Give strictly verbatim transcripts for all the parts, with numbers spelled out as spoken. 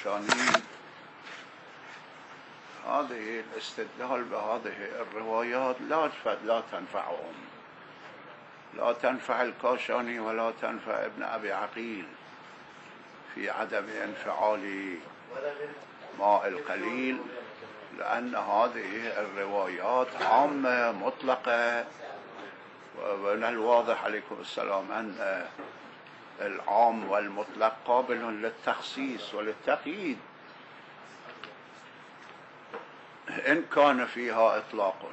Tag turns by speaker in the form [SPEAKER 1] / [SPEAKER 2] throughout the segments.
[SPEAKER 1] الكاشاني هذه الاستدلال بهذه الروايات لا لا تنفعهم، لا تنفع الكاشاني ولا تنفع ابن أبي عقيل في عدم انفعال ماء القليل، لأن هذه الروايات عامة مطلقة، ومن الواضح عليكم السلام أن العام والمطلق قابل للتخصيص وللتقييد إن كان فيها إطلاق.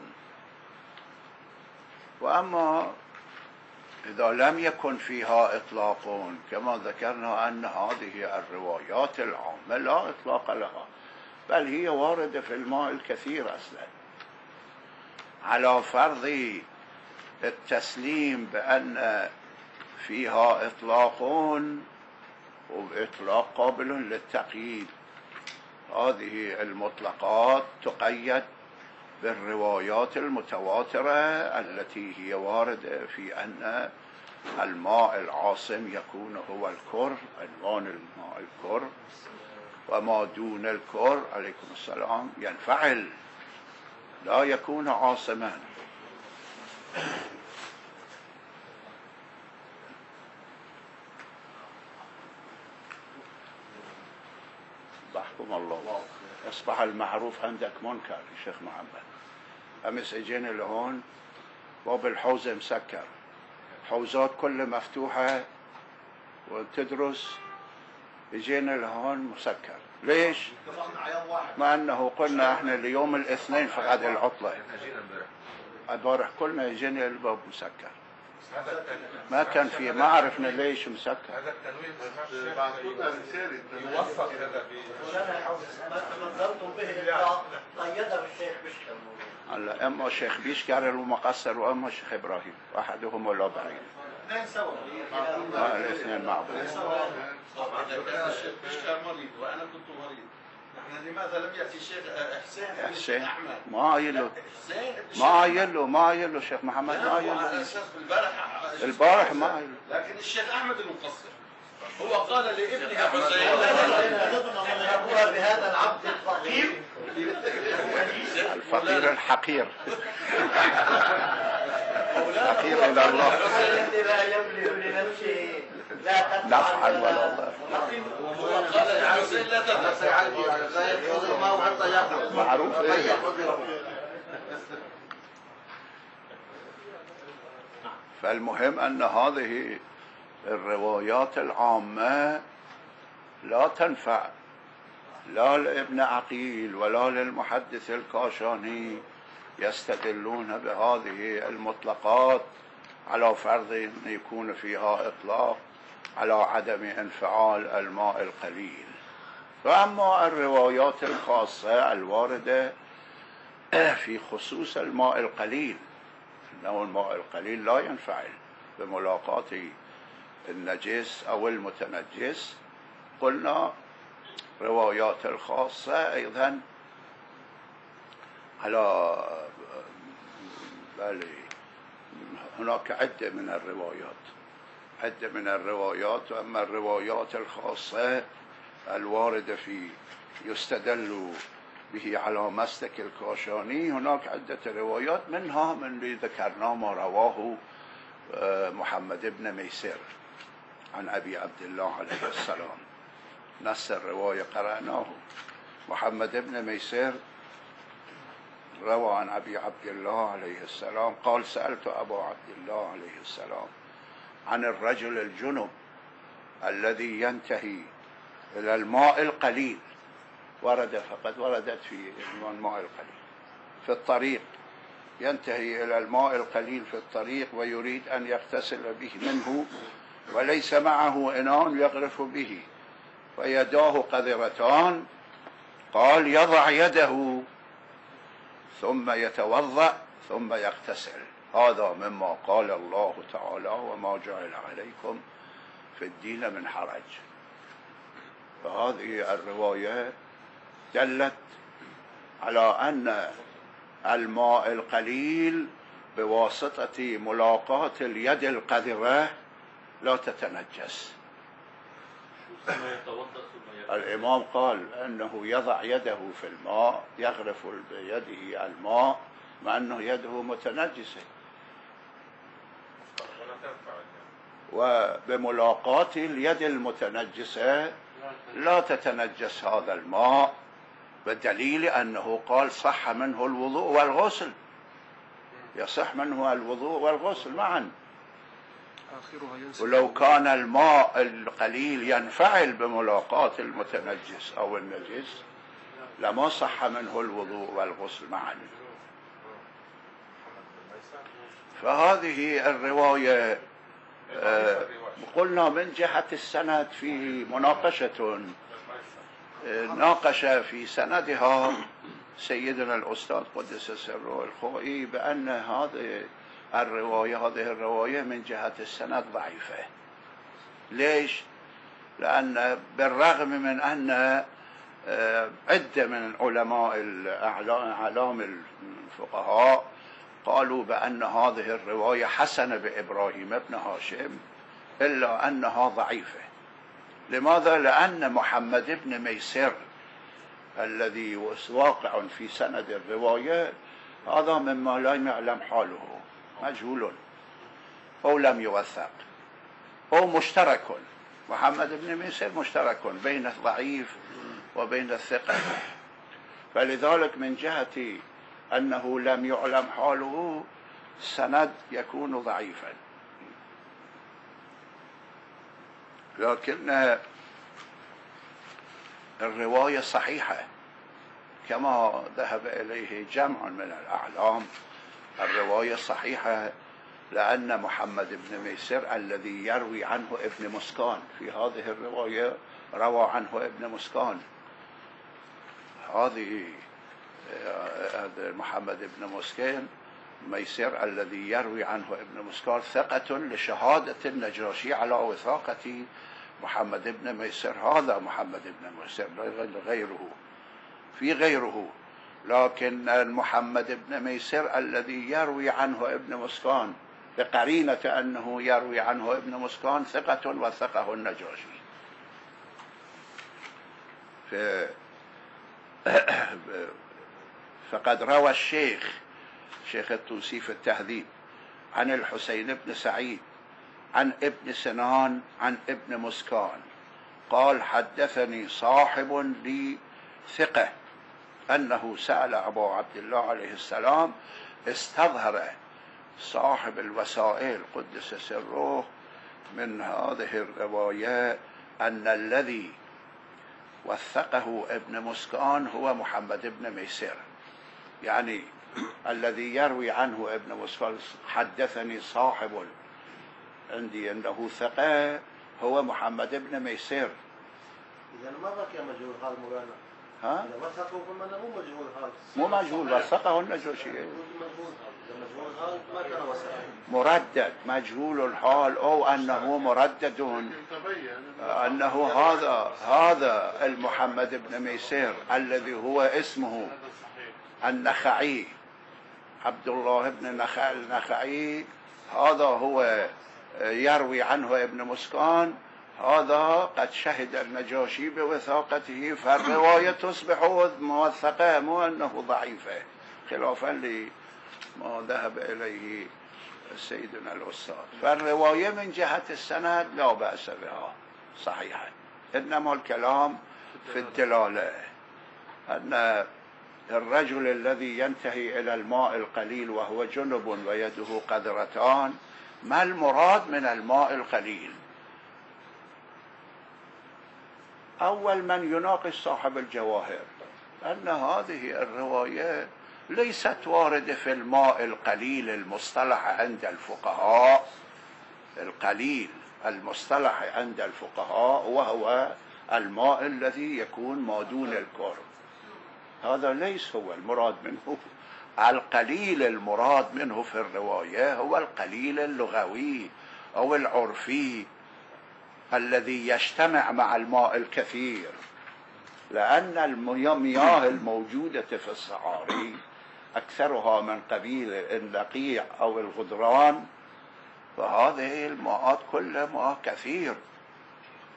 [SPEAKER 1] وأما إذا لم يكن فيها إطلاق كما ذكرنا أن هذه الروايات العامة لا إطلاق لها، بل هي واردة في الماء الكثير أصلا، على فرض التسليم بأن فيها إطلاق وإطلاق قابل للتقييد. هذه المطلقات تقيد بالروايات المتواترة التي هي واردة في أن الماء العاصم يكون هو الكر، عنوان الماء الكر، وما دون الكر عليكم السلام ينفعل لا يكون عاصما. بحكم الله أصبح المعروف عندك منكر يا شيخ محمد. أمس اجينا لهون باب الحوزة مسكر، حوزات كلها مفتوحة وتدرس، اجينا لهون مسكر. ليش؟ مع أنه قلنا احنا اليوم الاثنين فقد العطلة، البارح كلنا اجينا الباب مسكر، ما كان فيه، ما عرفنا ليش مسكر.
[SPEAKER 2] هذا التنوين يوفق هذا
[SPEAKER 3] قيده الشيخ بشكر.
[SPEAKER 1] هلا اما الشيخ بيشكر المقصر واما الشيخ ابراهيم، احدهم ولا بعيد،
[SPEAKER 3] اثنين سوا،
[SPEAKER 1] الاثنين مع بعض.
[SPEAKER 3] الشيخ بشكر مريض وانا كنت مريض، نحن لماذا لم ياتي الشيخ حسين
[SPEAKER 1] حسين
[SPEAKER 3] احمد؟
[SPEAKER 1] ما يلو ما يلو ما يلو شيخ محمد ما يلو
[SPEAKER 3] البارح
[SPEAKER 1] البارح ما يلو،
[SPEAKER 3] لكن الشيخ احمد المقصر هو قال لابنه حسين ابوها بهذا العبد الفقير
[SPEAKER 1] الفقير الحقير فقير الى الله
[SPEAKER 3] لا يملك لنفسه لا
[SPEAKER 1] نفعا ولا ضرا.
[SPEAKER 3] قال لحسين لا تدفع
[SPEAKER 1] معروف إيه؟ فالمهم أن هذه الروايات العامة لا تنفع لا لابن عقيل ولا للمحدث الكاشاني، يستدلون بهذه المطلقات على فرض أن يكون فيها إطلاق على عدم انفعال الماء القليل. فأما الروايات الخاصة الواردة في خصوص الماء القليل، أنه الماء القليل لا ينفعل بملاقاة النجس أو المتنجس، قلنا روايات الخاصة أيضا على بل هناك عدة من الروايات عدة من الروايات وأما الروايات الخاصة الواردة في يستدل به على مسلك الكاشاني هناك عدة روايات، منها من اللي ذكرنا ما رواه محمد بن ميسر عن أبي عبد الله عليه السلام، نص الرواية قرأناه. محمد بن ميسر روى عن أبي عبد الله عليه السلام قال سألت أبا عبد الله عليه السلام عن الرجل الجنب الذي ينتهي إلى الماء القليل، ورد فقد وردت في الماء القليل في الطريق، ينتهي إلى الماء القليل في الطريق ويريد أن يغتسل به منه وليس معه إناء يغرف به فيداه قذرتان، قال يضع يده ثم يتوضأ ثم يغتسل. هذا مما قال الله تعالى وما جعل عليكم في الدين من حرج. فهذه الرواية دلت على أن الماء القليل بواسطة ملاقاة اليد القذرة لا تتنجس. الإمام قال أنه يضع يده في الماء يغرف بيده الماء مع أنه يده متنجسة، وبملاقاة اليد المتنجسة لا تتنجس هذا الماء، بدليل أنه قال صح منه الوضوء والغسل، يصح منه الوضوء والغسل معا. ولو كان الماء القليل ينفعل بملاقاة المتنجس أو النجس لما صح منه الوضوء والغسل معا. فهذه الرواية آه قلنا من جهة السند في مناقشة ناقش في سندها سيدنا الأستاذ قدس سره الخوئي بأن هذه الرواية هذه الرواية من جهة السند ضعيفة. ليش؟ لأن بالرغم من أن عدة من علماء أعلام الفقهاء قالوا بأن هذه الرواية حسنة بإبراهيم بن هاشم، إلا أنها ضعيفة. لماذا؟ لأن محمد بن ميسر الذي واقع في سند الرواية هذا مما لا يعلم حاله، مجهول أو لم يوثق أو مشترك. محمد بن ميسر مشترك بين الضعيف وبين الثقة، فلذلك من جهة أنه لم يعلم حاله السند يكون ضعيفا. لكن الرواية صحيحة كما ذهب إليه جمع من الأعلام. الرواية صحيحة لأن محمد بن ميسر الذي يروي عنه ابن مسكان في هذه الرواية روى عنه ابن مسكان. هذه محمد بن مسكين ميسر الذي يروي عنه ابن مسكان ثقة لشهادة النجاشي على وثاقة محمد بن ميسر. هذا محمد بن ميسر غيره في غيره. لكن محمد بن ميسر الذي يروي عنه ابن مسكان بقرينة أنه يروي عنه ابن مسكان ثقة وثقه النجاشي. فقد روى الشيخ شيخ الطوسي في التهذيب عن الحسين بن سعيد عن ابن سنان عن ابن مسكان قال حدثني صاحب لي ثقة أنه سأل أبو عبد الله عليه السلام، استظهر صاحب الوسائل قدس سره من هذه الرواية أن الذي وثقه ابن مسكان هو محمد بن ميسر، يعني الذي يروي عنه ابن مسكان حدثني صاحب عندي أنه ثقة هو محمد بن ميسر.
[SPEAKER 2] إذا ما بقي مجهول هذا مولانا.
[SPEAKER 1] ها؟
[SPEAKER 2] إذا وثقه فمن مو مجهول هذا.
[SPEAKER 1] مو مجهول، وثقه النجاشي.
[SPEAKER 2] مجهول هذا ما كان وثقه.
[SPEAKER 1] مردد مجهول الحال أو أنه مردد، أنه هذا هذا المحمد بن ميسر الذي هو اسمه النخعي عبد الله بن النخعي، هذا هو يروي عنه ابن مسكان، هذا قد شهد النجاشي بوثاقته، فالرواية تصبح موثقة مو أنه ضعيفة، خلافا لما ذهب إليه سيدنا الأستاذ. فالرواية من جهة السند لا بأس بها صحيحة، إنما الكلام في الدلالة أن الرجل الذي ينتهي إلى الماء القليل وهو جنب ويده قذرتان، ما المراد من الماء القليل؟ أول من يناقش صاحب الجواهر أن هذه الرواية ليست واردة في الماء القليل المصطلح عند الفقهاء. القليل المصطلح عند الفقهاء وهو الماء الذي يكون ما دون الكرب، هذا ليس هو المراد منه. القليل المراد منه في الرواية هو القليل اللغوي أو العرفي الذي يجتمع مع الماء الكثير، لأن المياه الموجودة في الصحاري أكثرها من قبيل النقيع أو الغدران، فهذه الماءات كلها ماء كثير،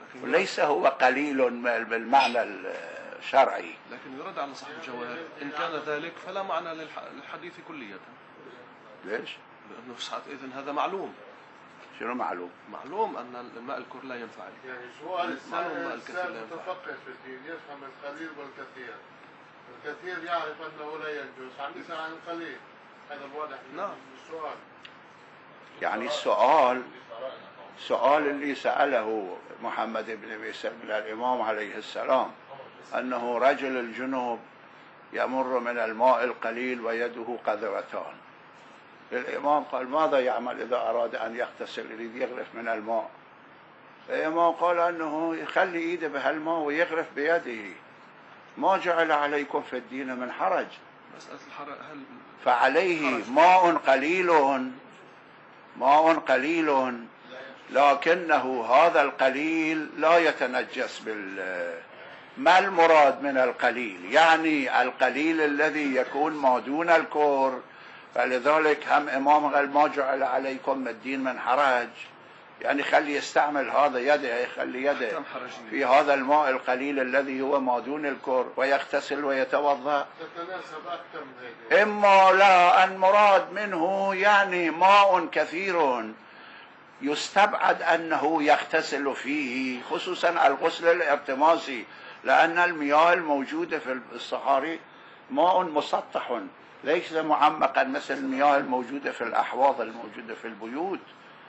[SPEAKER 1] وليس هو قليل بالمعنى الشرعي.
[SPEAKER 4] لكن يرد على صاحب الجواهر إن كان ذلك فلا معنى للحديث كلية.
[SPEAKER 1] ليش؟
[SPEAKER 4] لأنه ساعة إذن هذا معلوم.
[SPEAKER 1] شنو معلوم؟
[SPEAKER 4] معلوم أن الماء الكر لا ينفعل.
[SPEAKER 5] يعني سؤال الإنسان متفقه في الدين يفهم القليل والكثير. الكثير يعرف أنه لا يجوز، عم يسأل عن القليل. هذا واضح
[SPEAKER 4] نعم.
[SPEAKER 5] السؤال.
[SPEAKER 1] يعني السؤال سؤال اللي سأله محمد بن بيسر من الإمام عليه السلام أنه رجل الجنوب يمر من الماء القليل ويده قذرتان. الإمام قال ماذا يعمل إذا أراد أن يغتسل يريد يغرف من الماء؟ الإمام قال أنه يخلي إيده بهالماء ويغرف بيده، ما جعل عليكم في الدين من حرج.
[SPEAKER 4] مسألة الحرج هل
[SPEAKER 1] فعليه ماء قليل ماء قليل لكنه هذا القليل لا يتنجس بال ما المراد من القليل؟ يعني القليل الذي يكون ما دون الكور. فلذلك هم إمام قال ما جعل عليكم الدين من حرج، يعني خلي يستعمل هذا يده، يخلي يده في هذا الماء القليل الذي هو ما دون الكور ويغتسل ويتوضأ.
[SPEAKER 5] تتناسب أكثر من هيك.
[SPEAKER 1] إما لا المراد منه يعني ماء كثير يستبعد أنه يغتسل فيه، خصوصا الغسل الارتماسي، لأن المياه الموجودة في الصحاري ماء مسطح ليس معمقا مثل المياه الموجودة في الأحواض الموجودة في البيوت،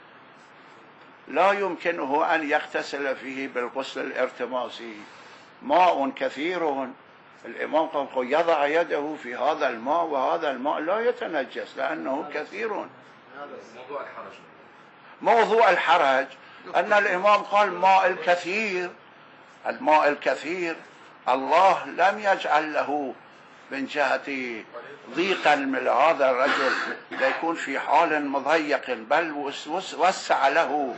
[SPEAKER 1] لا يمكنه أن يغتسل فيه بالغسل الارتماسي. ماء كثير، الإمام قال يضع يده في هذا الماء وهذا الماء لا يتنجس لأنه كثير.
[SPEAKER 3] موضوع الحرج
[SPEAKER 1] موضوع الحرج أن الإمام قال ماء الكثير، الماء الكثير الله لم يجعل له من جهة ضيقا من هذا الرجل ليكون في حال مضيق، بل وسع له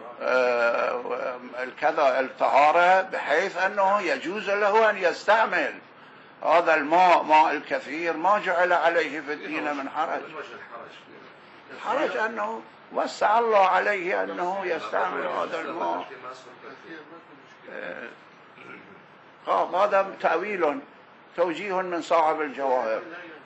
[SPEAKER 1] الكذا الطهارة بحيث أنه يجوز له أن يستعمل هذا الماء ماء الكثير، ما جعل عليه في الدين من حرج. حرج أنه وسع الله عليه أنه يستعمل هذا الماء. هذا تأويل توجيه من صاحب الجواهر،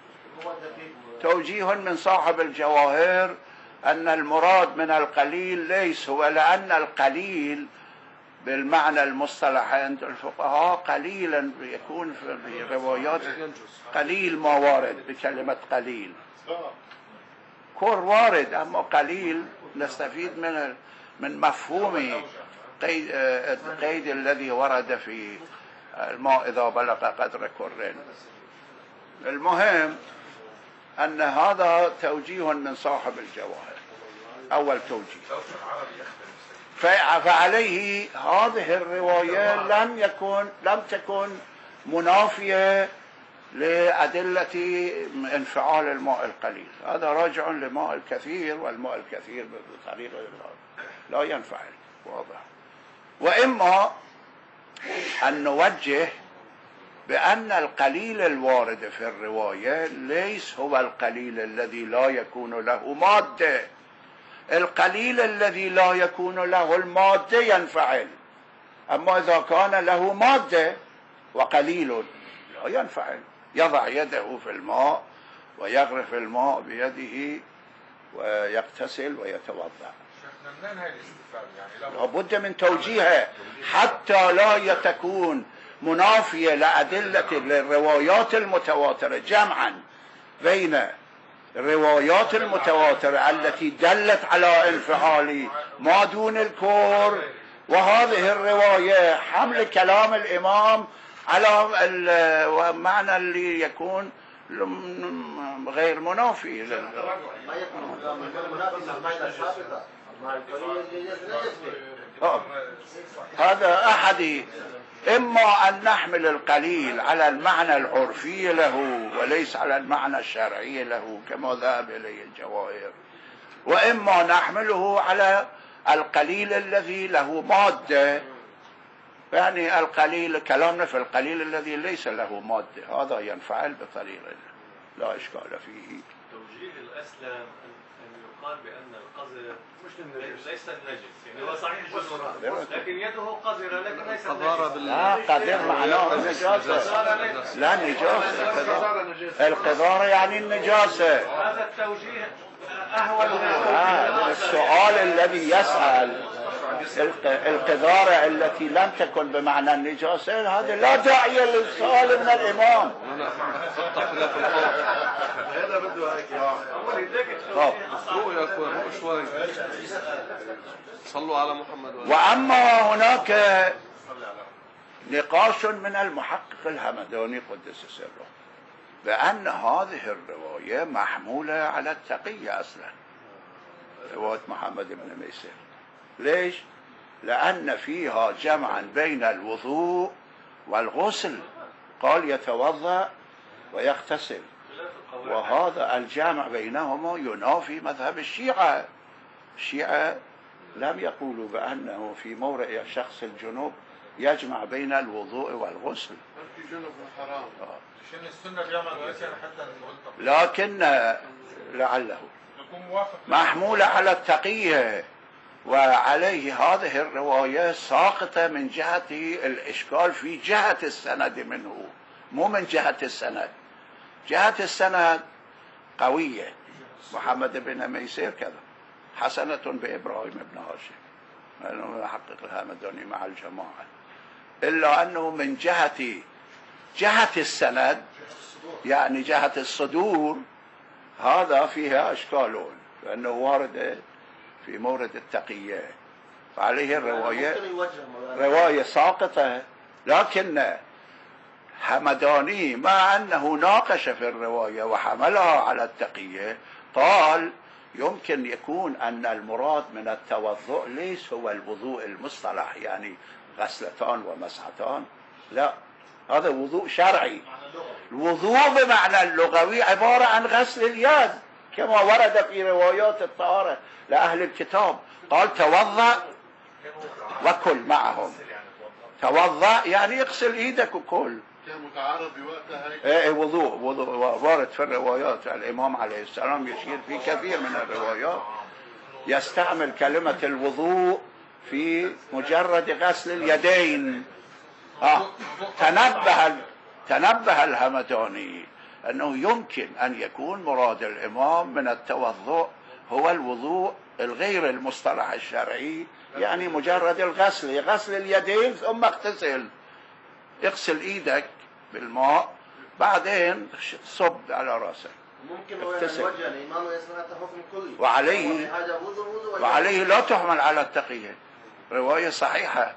[SPEAKER 1] توجيه من صاحب الجواهر أن المراد من القليل ليس هو، لأن القليل بالمعنى المصطلح عند الفقهاء قليلا يكون في روايات قليل ما وارد بكلمة قليل، كور وارد، أما قليل نستفيد من من مفهوم قيد القيد الذي ورد في الماء إذا بلغ قدر كرين. المهم أن هذا توجيه من صاحب الجواهر، أول توجيه. فعليه هذه الرواية لم يكن لم تكن منافية لأدلة انفعال الماء القليل، هذا راجع للماء الكثير، والماء الكثير بطريقة لا ينفعل، واضح. وإما أن نوجه بأن القليل الوارد في الرواية ليس هو القليل الذي لا يكون له مادة، القليل الذي لا يكون له المادة ينفعل، أما إذا كان له مادة وقليل لا ينفعل، يضع يده في الماء ويغرف الماء بيده ويغتسل ويتوضأ.
[SPEAKER 5] منين هاي الاستفادة؟ يعني
[SPEAKER 1] لابد من توجيهها حتى لا تكون منافية لأدلة الروايات المتواترة، جمعا بين الروايات المتواترة التي دلت على انفعال ما دون الكور وهذه الرواية، حمل كلام الإمام على المعنى اللي يكون غير منافي.
[SPEAKER 2] ما يكون منافي للقاعدة الثابتة.
[SPEAKER 1] هذا أحد، إما أن نحمل القليل على المعنى العرفي له وليس على المعنى الشرعي له كما ذهب إليه الجواهر، وإما نحمله على القليل الذي له مادة، يعني القليل كلامنا في القليل الذي ليس له مادة، هذا ينفعل بطريقة لا إشكال فيه.
[SPEAKER 3] التوجيه الأسلم أن يقال بأن القذر ليس النجس، يعني هو صحيح جزء لكن يده قذرة لكن ليس النجس.
[SPEAKER 1] لا قذر معناه النجاسة، لا نجاسة. القذارة يعني النجاسة.
[SPEAKER 3] هذا التوجيه أهون.
[SPEAKER 1] آه السؤال الذي يسأل القذارة التي لم تكن بمعنى النجاسة هذا لا داعي للسؤال من الإمام.
[SPEAKER 3] هذا بده هيك
[SPEAKER 4] شوي صلوا على محمد.
[SPEAKER 1] وأما هناك نقاش من المحقق الهمداني قدس سره بأن هذه الرواية محمولة على التقية أصلا، رواية محمد بن ميسر. ليش؟ لأن فيها جمعا بين الوضوء والغسل، قال يتوضأ ويغتسل، وهذا الجمع بينهما ينافي مذهب الشيعة. الشيعة لم يقولوا بأنه في مورع شخص الجنوب يجمع بين الوضوء والغسل،
[SPEAKER 5] في جنوب حرام.
[SPEAKER 2] عشان السنة جامعة حتى
[SPEAKER 1] لكن لعله محمولة على التقية، وعليه هذه الرواية ساقطة من جهة الإشكال في جهة السند منه، مو من جهة السند. جهة السند قوية، محمد بن ميسير كذا، حسنة بإبراهيم بن هاشم لأنه يحقق الهمداني مع الجماعة، إلا أنه من جهة جهة السند يعني جهة الصدور هذا فيها أشكال، لأنه وارد في مورد التقية، فعليه الرواية رواية ساقطة. لكن همداني مع أنه ناقش في الرواية وحملها على التقية قال يمكن يكون أن المراد من التوضؤ ليس هو الوضوء المصطلح يعني غسلتان ومسحتان، لا، هذا وضوء شرعي. الوضوء بمعنى اللغوي عبارة عن غسل اليد كما ورد في روايات الطهارة لأهل الكتاب، قال توضأ وكل معهم. توضأ يعني اغسل ايدك وكل.
[SPEAKER 5] كان متعارض بوقتها هيك.
[SPEAKER 1] ايه وضوء وضوء وارد في الروايات. الإمام عليه السلام يشير في كثير من الروايات يستعمل كلمة الوضوء في مجرد غسل اليدين. آه. تنبه تنبه الهمداني أنه يمكن أن يكون مراد الإمام من التوضؤ هو الوضوء الغير المصطلح الشرعي، يعني مجرد الغسل، غسل اليدين ثم اغتسل، اغسل ايدك بالماء بعدين صب على راسك.
[SPEAKER 2] ممكن الوجه الإمام يصنع حكم كلي،
[SPEAKER 1] وعليه وعليه لا تحمل على التقية، رواية صحيحة،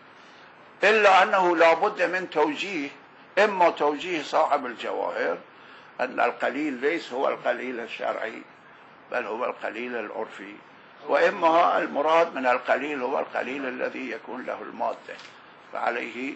[SPEAKER 1] إلا أنه لا بد من توجيه، إما توجيه صاحب الجواهر أن القليل ليس هو القليل الشرعي بل هو القليل العرفي، وإما المراد من القليل هو القليل الذي يكون له المادة. فعليه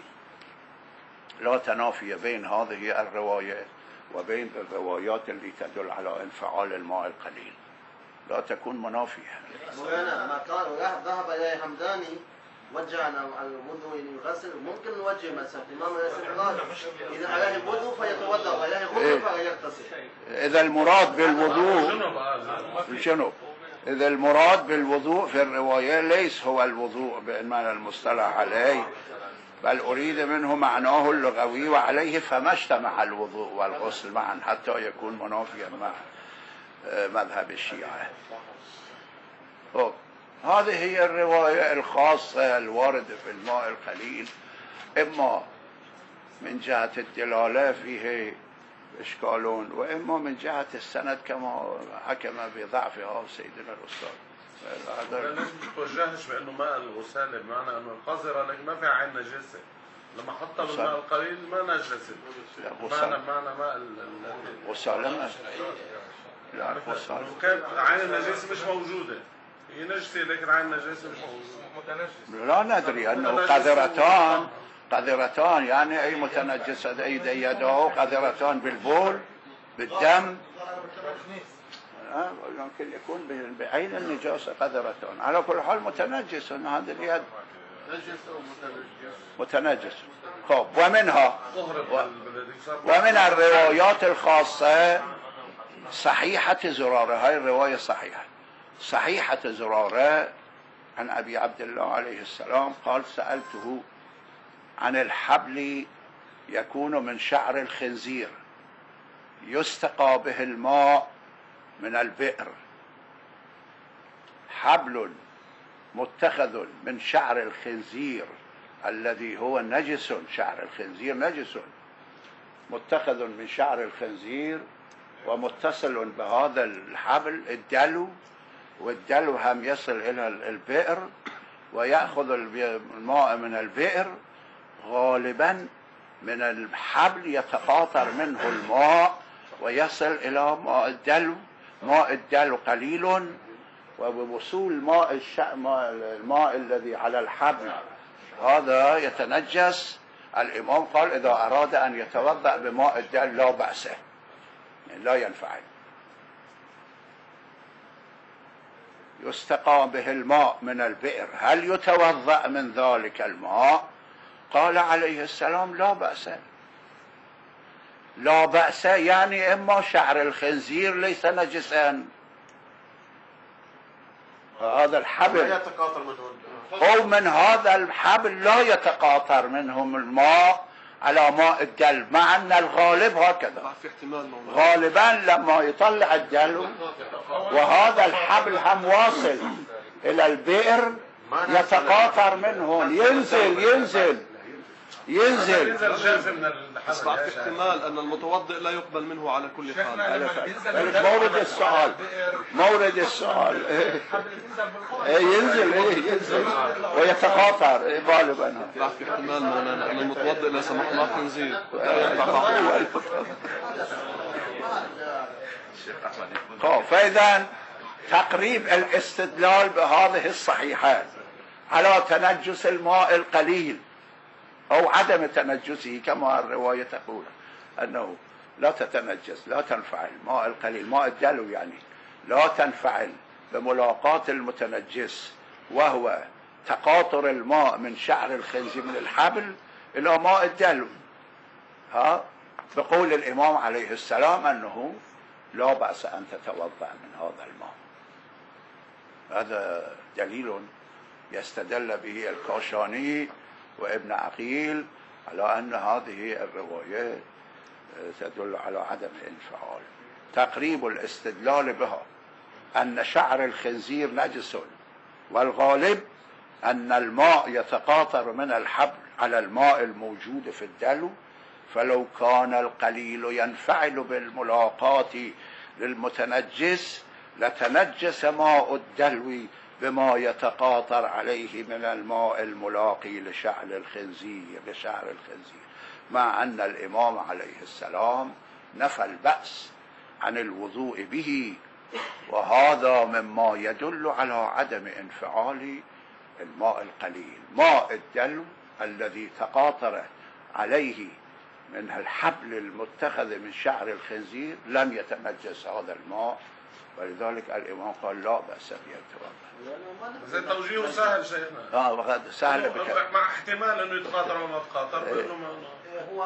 [SPEAKER 1] لا تنافي بين هذه الرواية وبين الروايات اللي تدل على انفعال الماء القليل، لا تكون منافية.
[SPEAKER 2] مولانا ما قال ذهب إلى همداني وجهنا الوضوء يغسل، ممكن نوجه مثلا الإمام قال إذا عليه الوضوء فيتوضأ وعليه غسل فيغتسل.
[SPEAKER 1] إذا المراد بالوضوء الجنوب، إذا المراد بالوضوء في الرواية ليس هو الوضوء بالمعنى المصطلح عليه، بل أريد منه معناه اللغوي، وعليه فما اجتمع الوضوء والغسل معا حتى يكون منافيا مع مذهب الشيعة. هذه هي الرواية الخاصة الواردة في الماء القليل، إما من جهة الدلالة فيه إشكالون، وإما من جهة السند كما حكم بضعفها سيدنا الأستاذ.
[SPEAKER 6] ليش ما تتوجهش بأنه ماء الغسالة بمعنى أنه القذرة لكن ما في عين نجاسة، لما حطها بالماء القليل ما نجست، معنى معنى ماء
[SPEAKER 1] غسالة لا غسالة
[SPEAKER 6] كانت عين النجاسة مش موجودة، هي نجسة لكن عين النجاسة مش موجودة.
[SPEAKER 1] لا ندري أنه قذرتان قذرتان يعني أي متنجسة أي يده قذرتان بالبول بالدم، يمكن يكون بعين النجاسة قذرتان، على كل حال متنجس هذا اليد متنجس. خب ومنها ومن الروايات الخاصة صحيحة زرارة، هاي الرواية صحيحة. صحيحة زرارة عن أبي عبد الله عليه السلام قال سألته عن الحبل يكون من شعر الخنزير يستقى به الماء من البئر، حبل متخذ من شعر الخنزير الذي هو نجس، شعر الخنزير نجس، متخذ من شعر الخنزير ومتصل بهذا الحبل الدلو، والدلو هم يصل إلى البئر ويأخذ الماء من البئر، غالبا من الحبل يتقاطر منه الماء ويصل إلى ماء الدلو. ماء الدلو قليل، وبوصول ماء الماء الذي على الحبل هذا يتنجس. الإمام قال إذا أراد أن يتوضأ بماء الدلو لا بأس، يعني لا ينفعل. يستقى به الماء من البئر، هل يتوضأ من ذلك الماء؟ قال عليه السلام لا بأس. لا بأس يعني إما شعر الخنزير ليس نجسا، هذا الحبل أو من هذا الحبل لا يتقاطر منهم الماء على ماء الدلو، مع أن الغالب هكذا، غالبا لما يطلع الدلو وهذا الحبل هم واصل إلى البئر يتقاطر منه، ينزل ينزل ينزل
[SPEAKER 4] أصبح في احتمال أن المتوضئ لا يقبل منه على كل حال.
[SPEAKER 1] مورد السؤال مورد السؤال ينزل ينزل ويتقاطر غالبا.
[SPEAKER 4] في احتمال مولانا أن المتوضئ لا سمح الله خنزير.
[SPEAKER 1] فإذا تقريب الاستدلال بهذه الصحيحات على تنجس الماء القليل أو عدم تنجسه، كما الرواية تقول أنه لا تتنجس لا تنفعل ماء القليل، ماء الدلو يعني لا تنفعل بملاقاة المتنجس، وهو تقاطر الماء من شعر الخنزير من الحبل إلى ماء الدلو. ها بقول الإمام عليه السلام أنه لا بأس أن تتوضأ من هذا الماء. هذا دليل يستدل به الكاشاني وابن عقيل على أن هذه الرواية تدل على عدم الانفعال. تقريب الاستدلال بها أن شعر الخنزير نجس، والغالب أن الماء يتقاطر من الحبل على الماء الموجود في الدلو، فلو كان القليل ينفعل بالملاقاة للمتنجس لتنجس ماء الدلو بما يتقاطر عليه من الماء الملاقي لشعر الخنزير لشعر الخنزير مع أن الإمام عليه السلام نفى البأس عن الوضوء به، وهذا مما يدل على عدم انفعال الماء القليل. ماء الدلو الذي تقاطر عليه من الحبل المتخذ من شعر الخنزير لم يتنجس هذا الماء، ولذلك الإمام قال لا بأس به التوضأ.
[SPEAKER 6] زي توجيهه سهل شيخنا.
[SPEAKER 1] اه سهل بك.
[SPEAKER 6] مع احتمال انه يتقاطر وما يتقاطر.
[SPEAKER 2] هو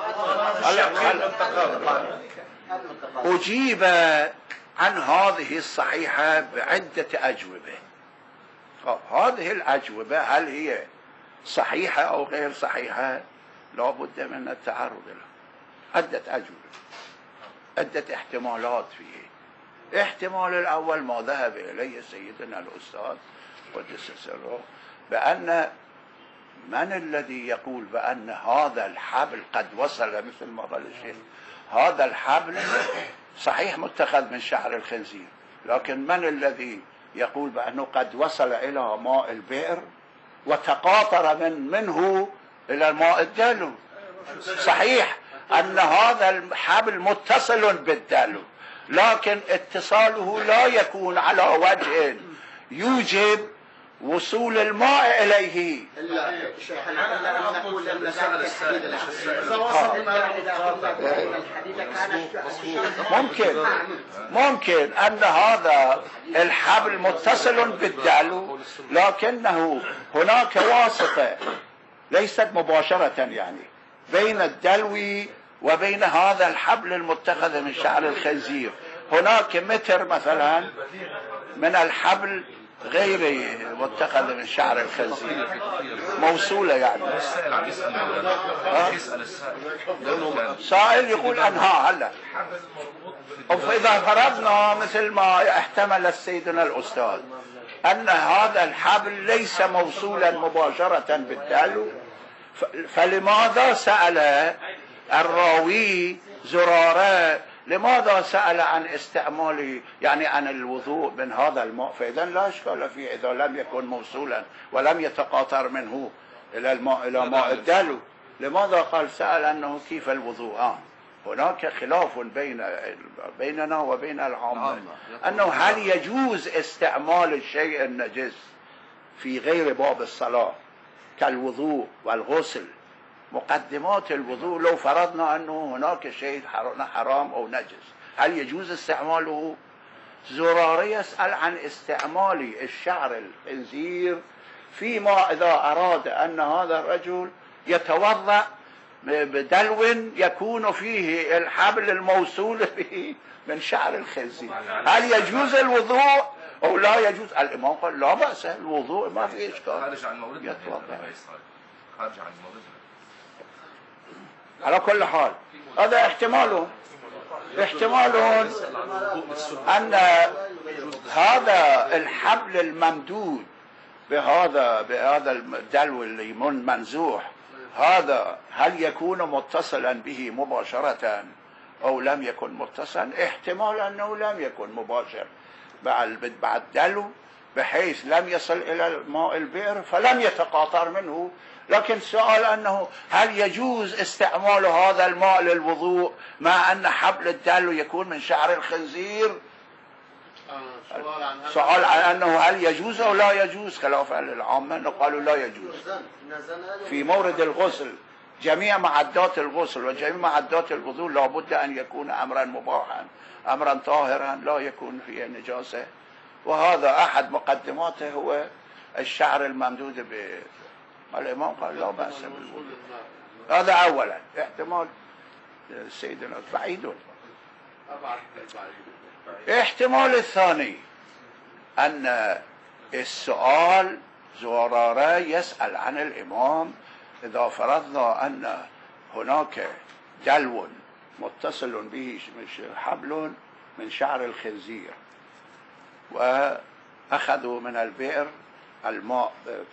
[SPEAKER 1] أجيب عن هذه الصحيحة بعدة أجوبة. طب هذه الأجوبة هل هي صحيحة أو غير صحيحة؟ لا بد من التعرض لها. عدة أجوبة، عدة احتمالات فيه. احتمال الأول ما ذهب إليه سيدنا الأستاذ قدس سره، بأن من الذي يقول بأن هذا الحبل قد وصل، مثل ما قال الشيخ، هذا الحبل صحيح متخذ من شعر الخنزير، لكن من الذي يقول بأنه قد وصل إلى ماء البئر وتقاطر من منه إلى الماء الدلو؟ صحيح أن هذا الحبل متصل بالدلو، لكن اتصاله لا يكون على وجه يوجب وصول الماء إليه. ممكن ممكن أن هذا الحبل متصل بالدلو، لكنه هناك واسطة ليست مباشرة يعني بين الدلو وبين هذا الحبل المتخذ من شعر الخنزير، هناك متر مثلا من الحبل غير متخذ من شعر الخنزير موصولة يعني. سائل يقول أنها هلا، فإذا فرضنا مثل ما احتمل سيدنا الأستاذ أن هذا الحبل ليس موصولا مباشرة بالدلو، فلماذا سأل الراوي زرارة، لماذا سأل عن استعماله يعني عن الوضوء من هذا الماء؟ فإذا لا إشكال فيه إذا لم يكن موصولا ولم يتقاطر منه إلى الماء إلى ماء الدلو. لماذا قال سأل أنه كيف الوضوء؟ آه. هناك خلاف بين بيننا وبين العامة أنه هل يجوز استعمال الشيء النجس في غير باب الصلاة كالوضوء والغسل. مقدمات الوضوء لو فرضنا أنه هناك شيء حرام أو نجس هل يجوز استعماله؟ زراري يسأل عن استعمال الشعر الخنزير فيما إذا أراد أن هذا الرجل يتوضأ بدلو يكون فيه الحبل الموصول به من شعر الخنزير، هل يجوز الوضوء أو لا يجوز؟ الإمام قال لا بأس، الوضوء ما في إشكال.
[SPEAKER 7] خارج عن موردنا، خارج عن موردنا.
[SPEAKER 1] على كل حال هذا احتمال احتمال أن هذا الحبل الممدود بهذا بهذا الدلو اللي منزوح هذا هل يكون متصلا به مباشرة أو لم يكن متصلا؟ احتمال أنه لم يكن مباشر بعد دلو بحيث لم يصل إلى ماء البئر فلم يتقاطر منه. لكن سؤال أنه هل يجوز استعمال هذا الماء للوضوء مع أن حبل الدلو يكون من شعر الخنزير؟ سؤال عن أنه هل يجوز أو لا يجوز، خلافا للعامة قالوا لا يجوز. في مورد الغسل جميع معدات الغسل وجميع معدات الوضوء لابد أن يكون أمرا مباحا أمرا طاهرا لا يكون فيه نجاسة، وهذا أحد مقدماته هو الشعر الممدود ب الإمام قال لا بأس بالوضوء. هذا أولا احتمال سيدنا بعيد. احتمال الثاني أن السؤال زرارة يسأل عن الإمام إذا فرضنا أن هناك دلو متصل به حبل من شعر الخنزير وأخذوا من البئر الماء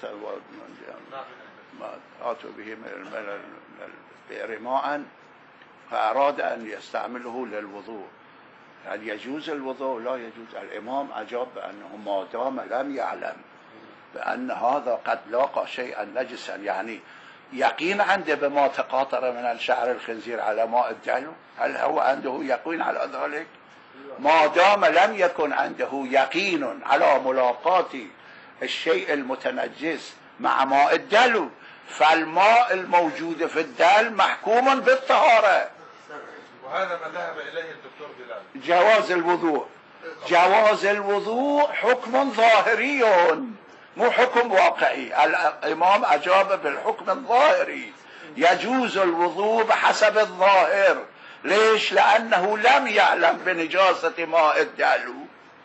[SPEAKER 1] آتوا به من البئر ماء فأراد أن يستعمله للوضوء، هل يجوز الوضوء؟ لا يجوز. الإمام أجاب بأنه ما دام لم يعلم بأن هذا قد لاقى شيئا نجسا، يعني يقين عنده بما تقاطر من الشعر الخنزير على ماء الدلو، هل هو عنده يقين على ذلك؟ ما دام لم يكن عنده يقين على ملاقاة الشيء المتنجس مع ماء الدلو فالماء الموجود في الدلو محكوم بالطهارة.
[SPEAKER 6] وهذا ما ذهب إليه الدكتور بلال.
[SPEAKER 1] جواز الوضوء جواز الوضوء حكم ظاهري مو حكم واقعي. الإمام أجاب بالحكم الظاهري، يجوز الوضوء بحسب الظاهر. ليش؟ لأنه لم يعلم بنجاسة ماء الدلو،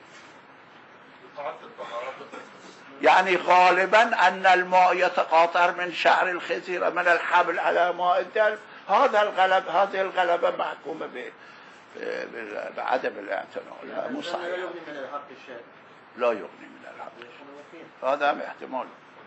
[SPEAKER 1] يعني غالبا أن الماء يتقاطر من شعر الخنزير من الحبل على ماء الدلو. هذا الغلب هذه الغلبة محكومة بعدم الاعتناء. لا مو صحيح، لا يغني من الحق. هذا احتمال.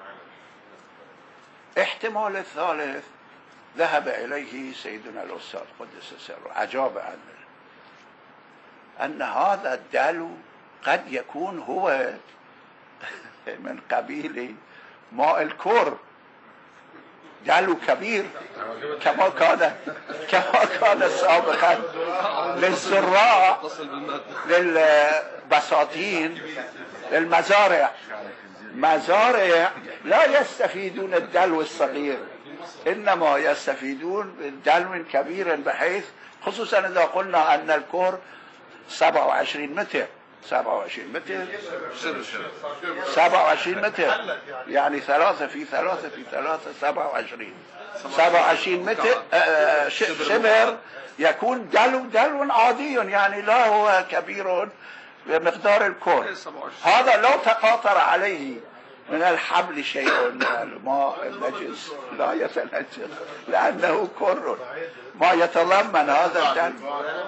[SPEAKER 1] احتمال الثالث ذهب إليه سيدنا الأستاذ قدس سره، أجاب عنه أن هذا الدلو قد يكون هو من قبيل ماء الكور، دلو كبير كما كان كما كان سابقا للزراع للبساتين للمزارع. مزارع لا يستفيدون الدلو الصغير، إنما يستفيدون بالدلو كبير، بحيث خصوصا إذا قلنا أن الكور سبعة وعشرين متر سبعة وعشرين متر سبعة وعشرين متر يعني ثلاثة في ثلاثة في ثلاثة سبعة وعشرين سبعة وعشرين متر آه شبر يكون دلو دلو عادي يعني لا هو كبير بمقدار الكون. هذا لو تقاطر عليه من الحبل شيء من الماء النجس لا يتنجس لأنه كر ما يتضمن هذا الدم.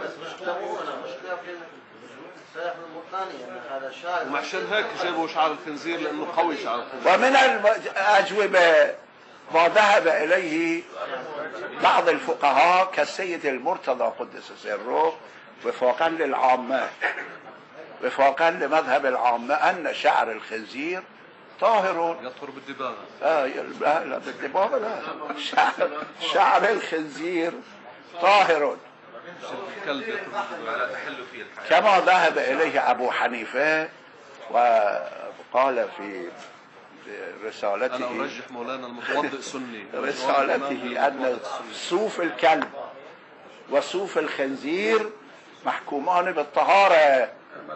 [SPEAKER 4] وعشان هيك جابوا شعر الخنزير لأنه قوي شعر الخنزير.
[SPEAKER 1] ومن الأجوبة ما ذهب إليه بعض الفقهاء كالسيد المرتضى قدس سره وفاقا للعامة وفاقا لمذهب العامة أن شعر الخنزير طاهر
[SPEAKER 4] يطهر بالدباغة.
[SPEAKER 1] آه لا لا بالدباغة لا شعر, شعر الخنزير طاهر كما ذهب إليه أبو حنيفة وقال في رسالته
[SPEAKER 4] أنا أرجح مولانا المتوضئ سني
[SPEAKER 1] رسالته أن صوف الكلب وصوف الخنزير محكومان بالطهارة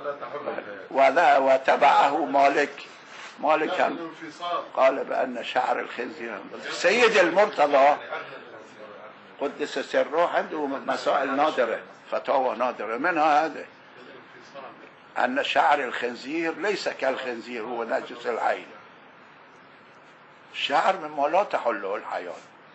[SPEAKER 1] وتبعه مالك مالك قال بأن شعر الخنزير. السيد المرتضى قدس سره عنده مسائل نادرة فتاوى نادرة منها هذا أن شعر الخنزير ليس كالخنزير هو نجس العين الشعر مما لا تحله الحياة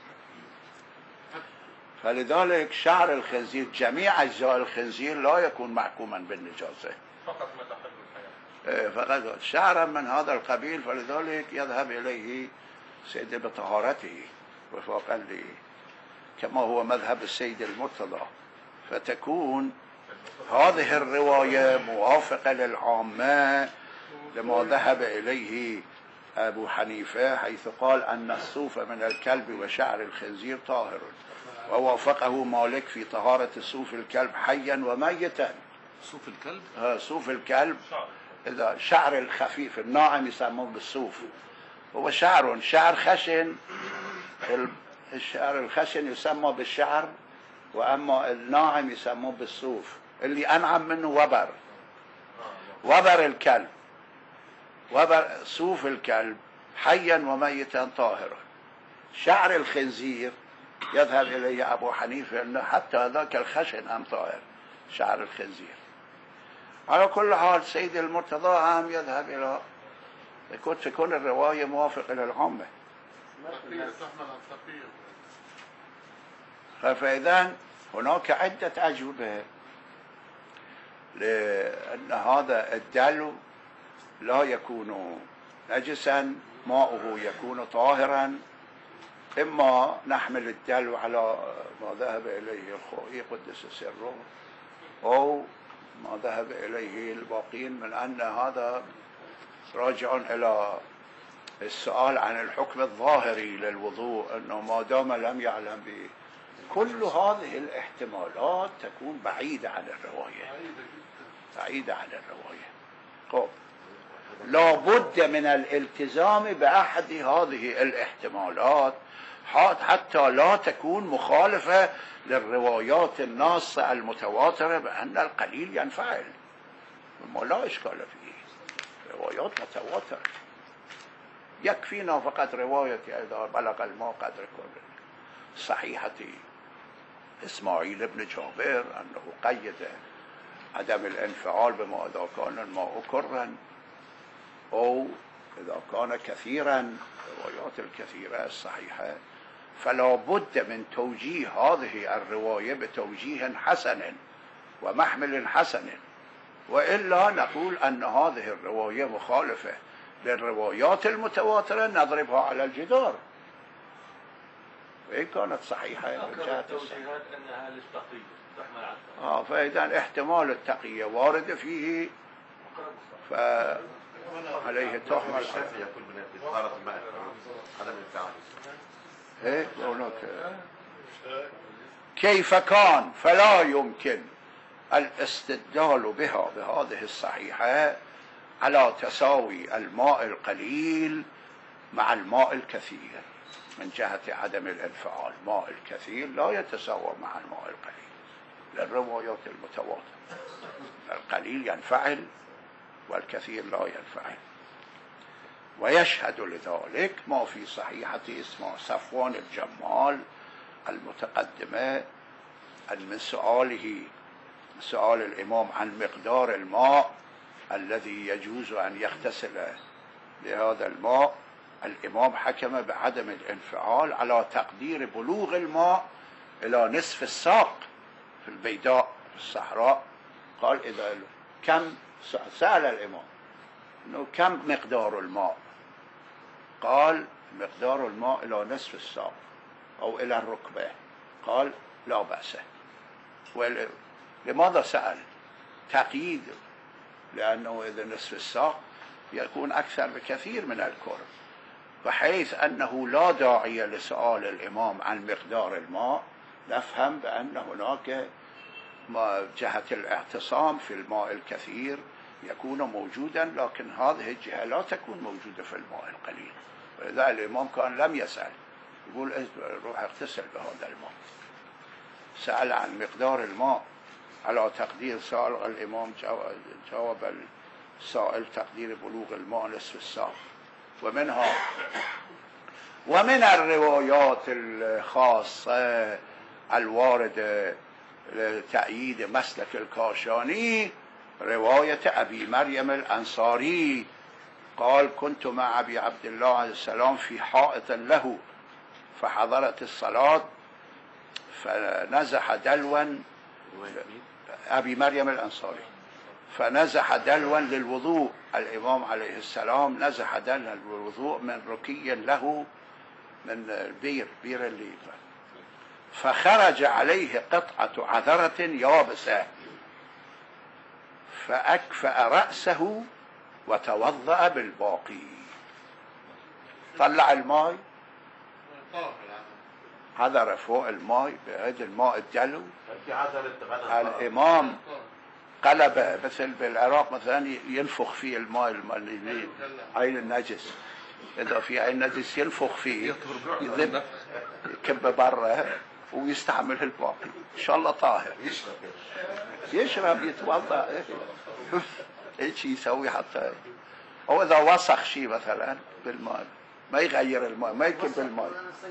[SPEAKER 1] فلذلك شعر الخنزير جميع أجزاء الخنزير لا يكون محكوما بالنجاسة
[SPEAKER 6] فقط ما تحل الحياة
[SPEAKER 1] فقط شعرا من هذا القبيل فلذلك يذهب إليه سيد بطهارته وفاقا لي كما هو مذهب السيد المرتضى فتكون هذه الرواية موافقة للعامة لما ذهب إليه أبو حنيفة حيث قال أن الصوف من الكلب وشعر الخنزير طاهر ووافقه مالك في طهارة صوف الكلب حيا وميتا.
[SPEAKER 4] صوف الكلب؟
[SPEAKER 1] آه صوف الكلب إذا شعر الخفيف الناعم يسموه بالصوف هو شعر شعر خشن الشعر الخشن يسمى بالشعر وأما الناعم يسموه بالصوف اللي أنعم منه وبر وبر الكلب وبر صوف الكلب حيا وميتا طاهرا. شعر الخنزير يذهب إليه أبو حنيفة أنه حتى ذاك الخشن أم طاهر شعر الخنزير. على كل حال سيد المرتضى عام يذهب إلى يكون تكون الرواية موافقة للعامة فإذا هناك عدة أجوبة لأن هذا الدلو لا يكون نجسا ماؤه يكون طاهرا. إما نحمل الدلو على ما ذهب إليه الخوئي قدس سره أو ما ذهب إليه الباقين من أن هذا راجع إلى السؤال عن الحكم الظاهري للوضوء أنه ما دام لم يعلم به. كل هذه الاحتمالات تكون بعيدة عن الرواية بعيدة عن الرواية طب لا بد من الالتزام بأحد هذه الاحتمالات حتى لا تكون مخالفة للروايات الناصة المتواترة بأن القليل ينفعل وما لا إشكال فيه روايات متواترة. يكفينا فقط رواية إذا بلغ الماء قدر كل صحيحة إسماعيل بن جابر أنه قيد عدم الانفعال بما إذا كان الماء كرا أو إذا كان كثيرا الروايات الكثيرة الصحيحة فلا بد من توجيه هذه الرواية بتوجيه حسن ومحمل حسن وإلا نقول أن هذه الرواية مخالفة للروايات المتواترة نضربها على الجدار وإن كانت صحيحة من جهة الصحيحة
[SPEAKER 3] أنها للتقية تحمل على التقية
[SPEAKER 1] آه فإذا احتمال التقية وارد فيه فعليه تحمل
[SPEAKER 7] يكون من إطهارة الماء عدم الانفعال.
[SPEAKER 1] إيه هناك كيف كان فلا يمكن الاستدلال بها بهذه الصحيحة على تساوي الماء القليل مع الماء الكثير من جهة عدم الانفعال. الماء الكثير لا يتساوى مع الماء القليل للروايات المتواترة. القليل ينفعل والكثير لا ينفعل. ويشهد لذلك ما في صحيحة اسمه صفوان الجمال المتقدمة أن من سؤاله سؤال الإمام عن مقدار الماء الذي يجوز أن يغتسل بهذا الماء، الإمام حكم بعدم الانفعال على تقدير بلوغ الماء إلى نصف الساق في البيداء في الصحراء. قال إذا كم، سأل الإمام إنه كم مقدار الماء؟ قال مقدار الماء إلى نصف الساق أو إلى الركبة. قال لا بأس. لماذا سأل؟ تقييد، لأنه إذا نصف الساق يكون أكثر بكثير من الكرب، بحيث أنه لا داعي لسؤال الإمام عن مقدار الماء. نفهم بأن هناك جهة الاعتصام في الماء الكثير يكون موجودا، لكن هذه الجهة لا تكون موجودة في الماء القليل. ولذا الإمام كان لم يسأل، يقول روح اغتسل بهذا الماء. سأل عن مقدار الماء على تقدير، سأل الإمام جواب السائل تقدير بلوغ الماء نصف الساق. ومنها ومن الروايات الخاصة الواردة لتأييد مسلك الكاشاني رواية أبي مريم الأنصاري قال كنت مع أبي عبد الله عليه السلام في حائط له فحضرت الصلاة فنزح دلوا، أبي مريم الأنصاري، فنزح دلوا للوضوء. الإمام عليه السلام نزح دلوا للوضوء من ركي له من البير، بير الليل، فخرج عليه قطعة عذرة يابسة فأكفأ رأسه وتوضأ بالباقي. طلع الماء، عذر فوق الماء بعيد الماء الدلو. الإمام قلب مثل بالعراق مثلا ينفخ فيه الماء اللي عين النجس، إذا في عين نجس ينفخ فيه يذب يكب برا ويستعمل الباقي. إن شاء الله طاهر، يشرب يتوضأ ايش يسوي حتى، أو إذا وسخ شيء مثلا بالماء ما يغير الماء، ما يكب الماء.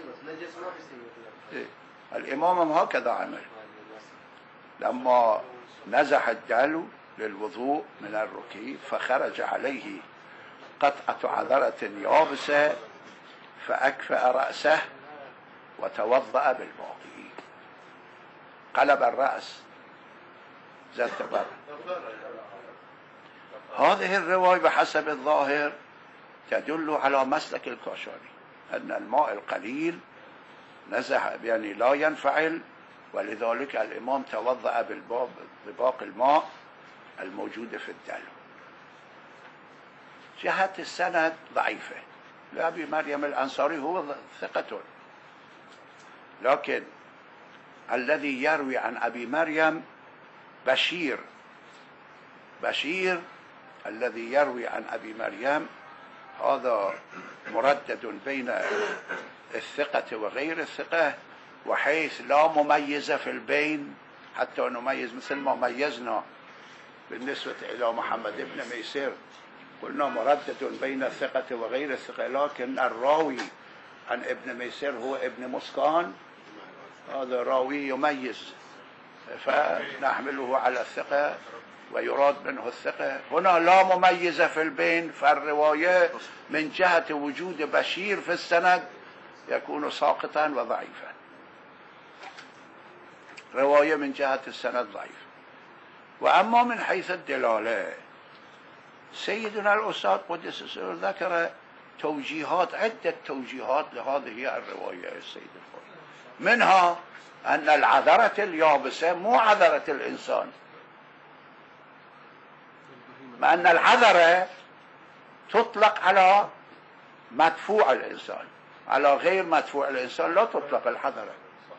[SPEAKER 1] إيه؟ الإمام هكذا عمل لما نزح الدلو للوضوء من الركي فخرج عليه قطعة عذرة يابسة فأكفأ رأسه وتوضأ بالباقي. قلب الرأس زت بر. هذه الرواية بحسب الظاهر تدل على مسلك الكاشاني أن الماء القليل نزح يعني لا ينفعل، ولذلك الإمام توضأ بباقي الماء الموجود في الدلو. جهة السند ضعيفة لأبي مريم الأنصاري، هو ثقة، لكن الذي يروي عن أبي مريم بشير بشير الذي يروي عن أبي مريم هذا مردد بين الثقة وغير الثقة، وحيث لا مميز في البين حتى نميز، مثل ما ميزنا بالنسبة إلى محمد بن ميسر قلنا مردد بين الثقة وغير الثقة، لكن الراوي عن ابن ميسر هو ابن مسكان، هذا راوي يميز فنحمله على الثقة ويراد منه الثقة. هنا لا مميز في البين، فالرواية من جهة وجود بشير في السند يكون ساقطا وضعيفا، رواية من جهة السند ضعيف. وأما من حيث الدلالة سيدنا الأستاذ قدس سره ذكر توجيهات، عدة توجيهات لهذه الرواية السيد الفاضل، منها أن العذرة اليابسة مو عذرة الإنسان، مع أن العذرة تطلق على مدفوع الإنسان، على غير مدفوع الإنسان لا تطلق العذرة.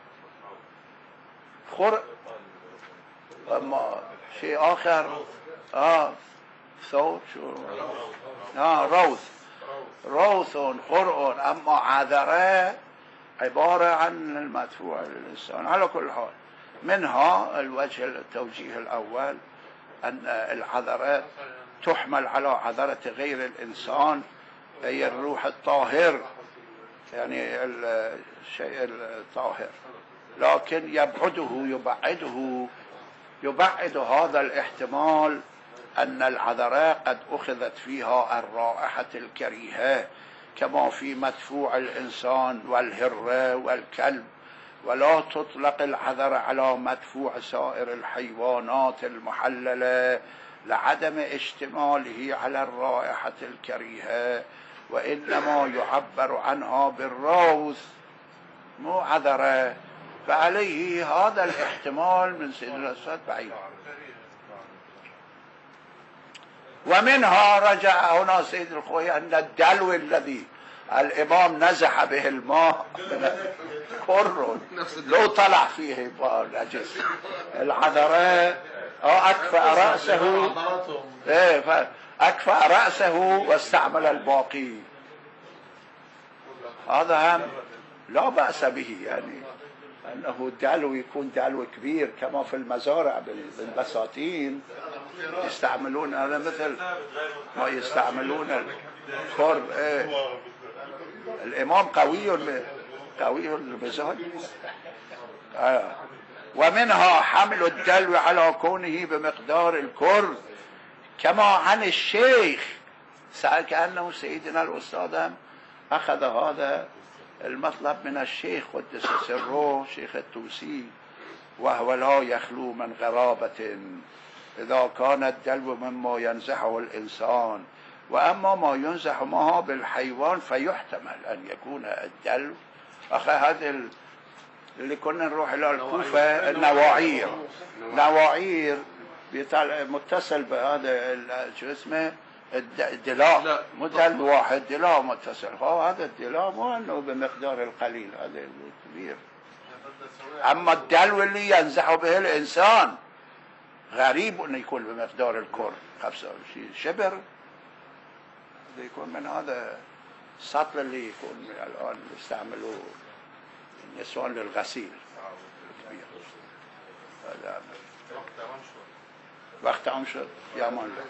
[SPEAKER 1] خر أما شيء آخر آه ثور شو آه روث روث قرء، أما عذرة عبارة عن المدفوع للإنسان. على كل حال منها الوجه التوجيه الأول أن العذرة تحمل على عذرة غير الإنسان أي الروح الطاهر، يعني الشيء الطاهر، لكن يبعده يبعده يبعد هذا الاحتمال أن العذراء قد أخذت فيها الرائحة الكريهة كما في مدفوع الإنسان والهرة والكلب، ولا تطلق العذراء على مدفوع سائر الحيوانات المحللة لعدم اشتماله على الرائحة الكريهة، وإنما يعبر عنها بالروث مو عذراء، فعليه هذا الاحتمال من سيدنا الأستاذ بعيد. ومنها رجع هنا سيد الخوي أن الدلو الذي الإمام نزح به الماء كر لو طلع فيه نجس العذراء أكفأ رأسه إيه أكفأ رأسه واستعمل الباقي، هذا هم لا بأس به، يعني أنه الدلو يكون دلو كبير كما في المزارع بالبساتين يستعملون، هذا مثل ما يستعملون الكر. إيه الإمام قوي قوي المزاج. آه. ومنها حمل الدلو على كونه بمقدار الكر كما عن الشيخ، كأنه سيدنا الأستاذ أخذ هذا المطلب من الشيخ قدس سره شيخ التوسي، وهو لا يخلو من غرابة إذا كان الدلو مما ينزحه الإنسان، وأما ما ينزح معه بالحيوان فيحتمل أن يكون الدلو. أخي هذا اللي كنا نروح إلى الكوفة النواعير، نواعير متصل بهذا شو اسمه الدلاء، مو دلو واحد دلاء متصل، هذا الدلاء مو أنه بمقدار القليل، هذا كبير. أما الدلو اللي ينزح به الإنسان غريب أنه يكون بمقدار الكر خمسة شبر، يكون من هذا السطل اللي يكون الآن يستعملوا النسوان للغسيل كبير. هذا وقت أنشر يا مان.